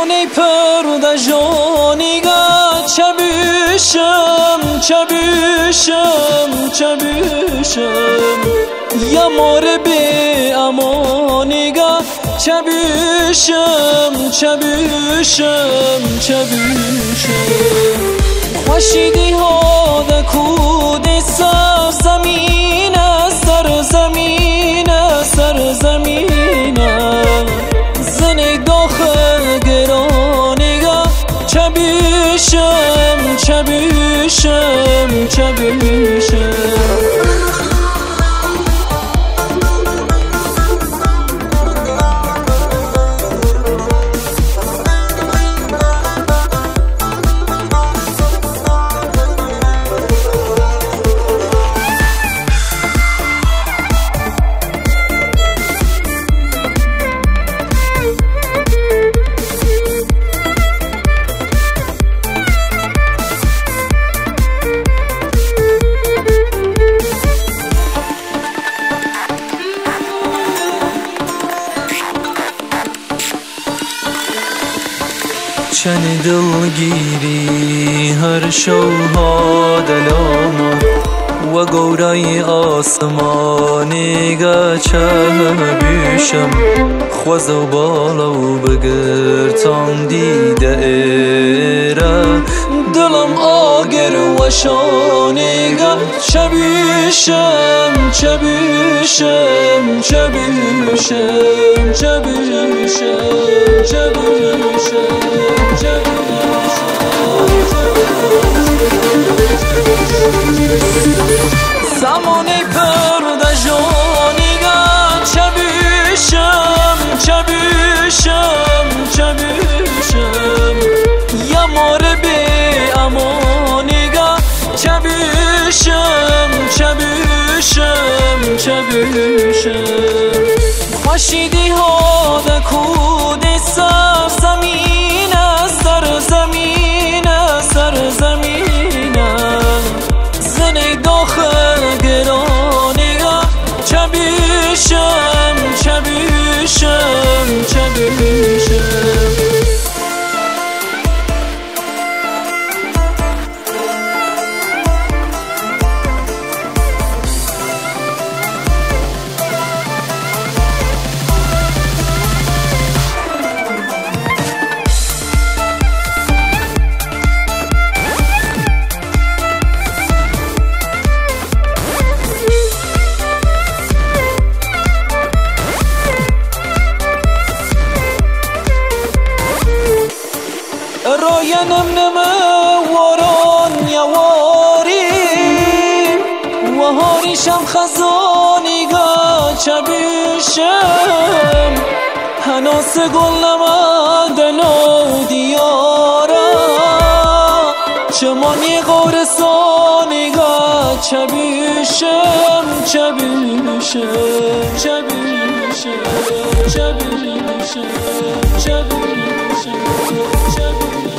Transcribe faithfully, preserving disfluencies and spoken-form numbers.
زمانی پرده جانیگا چبیشم چبیشم چبیشم یا مار بی امانیگا چبیشم چبیشم چبیشم خوشیدی ها دا کودی سر زمین سر زمین سر زمین زنی داخل گرانیگا چبیشم چبیشم چبیشم چنی دلگیری هر شوها دلاما و گورای آسمانی گا چبیشم خوز و بالا و بگرتان دیده ایره دلم آگر و شانیگا چبیشم چبیشم چبیشم چبیشم چبیشم زمانی پرده جانیگا چبیشم چبیشم چبیشم یا مار بی امانیگا چبیشم چبیشم چبیشم خوشیدی ها دا کودی سر زمین سر زمین سر زمین زنی داخل گرانیگا چبیشم چبیشم چبیشم راینم نمه واران یواری و هاریشم خزانیگا چبیشم هناس گل نمه دلو دیارا چمانی غورسانیگا چبیشم چبیشم چبیشم چبیشم چبیشم چبیشم